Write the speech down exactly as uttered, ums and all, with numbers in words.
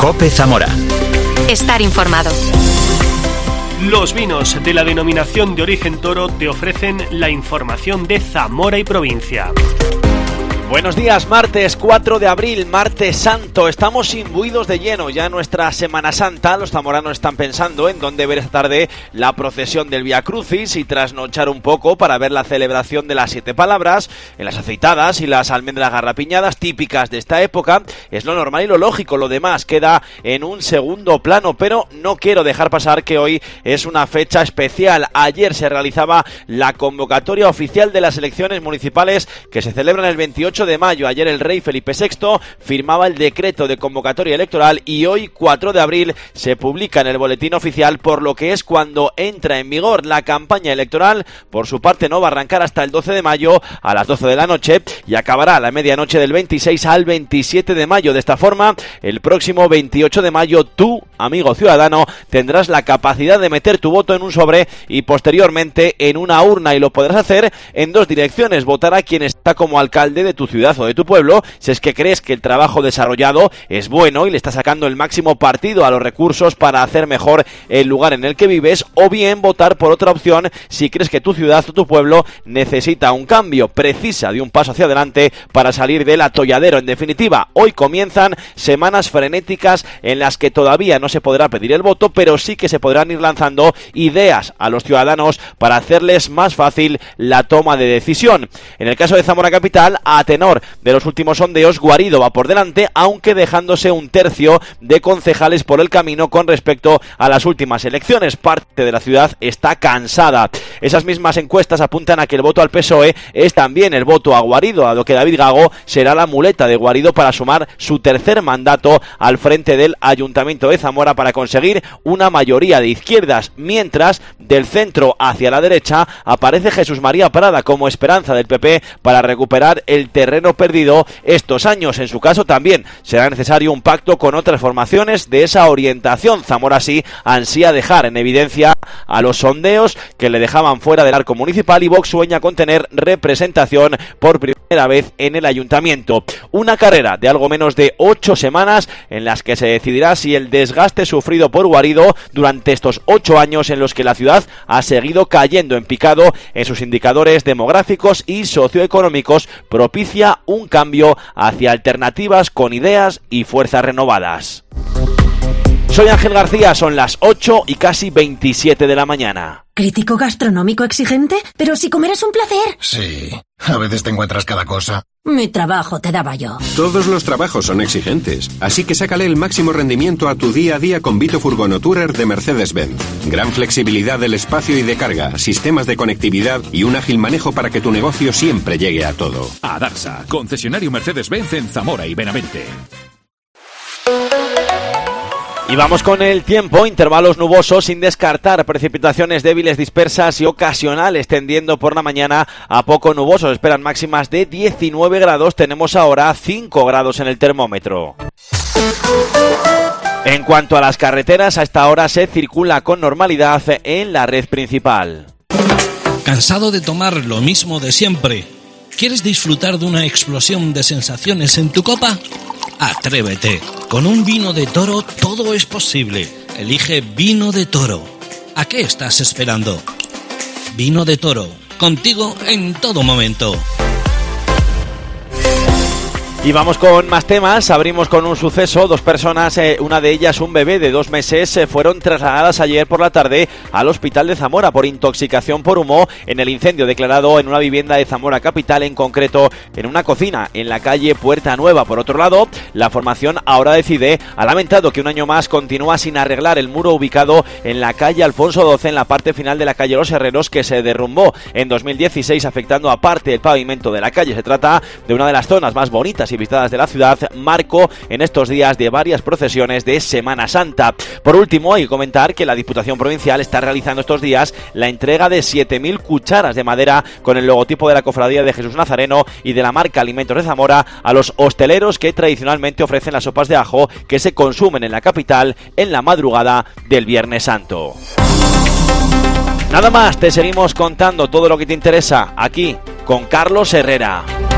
COPE Zamora. Estar informado. Los vinos de la denominación de origen Toro te ofrecen la información de Zamora y provincia. Buenos días, martes cuatro de abril, martes santo. Estamos imbuidos de lleno ya en nuestra Semana Santa. Los zamoranos están pensando en dónde ver esta tarde la procesión del Vía Crucis y trasnochar un poco para ver la celebración de las siete palabras. En las aceitadas y las almendras garrapiñadas típicas de esta época es lo normal y lo lógico. Lo demás queda en un segundo plano, pero no quiero dejar pasar que hoy es una fecha especial. Ayer se realizaba la convocatoria oficial de las elecciones municipales que se celebran el veintiocho de mayo. Ayer el rey Felipe sexto firmaba el decreto de convocatoria electoral y hoy, cuatro de abril, se publica en el boletín oficial, por lo que es cuando entra en vigor la campaña electoral. Por su parte no va a arrancar hasta el doce de mayo a las doce de la noche y acabará a la medianoche del veintiséis al veintisiete de mayo. De esta forma, el próximo veintiocho de mayo tú, amigo ciudadano, tendrás la capacidad de meter tu voto en un sobre y posteriormente en una urna, y lo podrás hacer en dos direcciones: votar a quien está como alcalde de tu ciudad o de tu pueblo, si es que crees que el trabajo desarrollado es bueno y le está sacando el máximo partido a los recursos para hacer mejor el lugar en el que vives, o bien votar por otra opción si crees que tu ciudad o tu pueblo necesita un cambio, precisa de un paso hacia adelante para salir del atolladero. En definitiva, hoy comienzan semanas frenéticas en las que todavía no se podrá pedir el voto, pero sí que se podrán ir lanzando ideas a los ciudadanos para hacerles más fácil la toma de decisión. En el caso de Zamora Capital, a tenor de los últimos sondeos, Guarido va por delante, aunque dejándose un tercio de concejales por el camino con respecto a las últimas elecciones. Parte de la ciudad está cansada. Esas mismas encuestas apuntan a que el voto al P S O E es también el voto a Guarido, a lo que David Gago será la muleta de Guarido para sumar su tercer mandato al frente del Ayuntamiento de Zamora para conseguir una mayoría de izquierdas, mientras del centro hacia la derecha aparece Jesús María Prada como esperanza del P P para recuperar el terreno perdido estos años. En su caso también será necesario un pacto con otras formaciones de esa orientación. Zamora sí ansía dejar en evidencia a los sondeos que le dejaban fuera del arco municipal, y Vox sueña con tener representación por primera vez en el ayuntamiento. Una carrera de algo menos de ocho semanas en las que se decidirá si el desgaste sufrido por Guarido durante estos ocho años en los que la ciudad ha seguido cayendo en picado en sus indicadores demográficos y socioeconómicos propicia un cambio hacia alternativas con ideas y fuerzas renovadas. Soy Ángel García, son las ocho y casi veintisiete de la mañana. ¿Crítico gastronómico exigente? Pero si comer es un placer. Sí, a veces te encuentras cada cosa. Mi trabajo te daba yo. Todos los trabajos son exigentes, así que sácale el máximo rendimiento a tu día a día con Vito Furgono Tourer de Mercedes-Benz. Gran flexibilidad del espacio y de carga, sistemas de conectividad y un ágil manejo para que tu negocio siempre llegue a todo. Adarsa, concesionario Mercedes-Benz en Zamora y Benavente. Y vamos con el tiempo, intervalos nubosos sin descartar precipitaciones débiles, dispersas y ocasionales, tendiendo por la mañana a poco nubosos. Esperan máximas de diecinueve grados, tenemos ahora cinco grados en el termómetro. En cuanto a las carreteras, a esta hora se circula con normalidad en la red principal. ¿Cansado de tomar lo mismo de siempre? ¿Quieres disfrutar de una explosión de sensaciones en tu copa? Atrévete. Con un vino de Toro todo es posible. Elige Vino de Toro. ¿A qué estás esperando? Vino de Toro. Contigo en todo momento. Y vamos con más temas. Abrimos con un suceso. Dos personas, eh, una de ellas un bebé de dos meses, eh, fueron trasladadas ayer por la tarde al hospital de Zamora por intoxicación por humo en el incendio declarado en una vivienda de Zamora Capital, en concreto en una cocina en la calle Puerta Nueva. Por otro lado, la formación Ahora Decide ha lamentado que un año más continúa sin arreglar el muro ubicado en la calle Alfonso doce, en la parte final de la calle Los Herreros, que se derrumbó en dos mil dieciséis, afectando a parte del pavimento de la calle. Se trata de una de las zonas más bonitas y visitadas de la ciudad, marco en estos días de varias procesiones de Semana Santa. Por último, hay que comentar que la Diputación Provincial está realizando estos días la entrega de siete mil cucharas de madera con el logotipo de la Cofradía de Jesús Nazareno y de la marca Alimentos de Zamora a los hosteleros que tradicionalmente ofrecen las sopas de ajo que se consumen en la capital en la madrugada del Viernes Santo. Nada más, te seguimos contando todo lo que te interesa aquí con Carlos Herrera.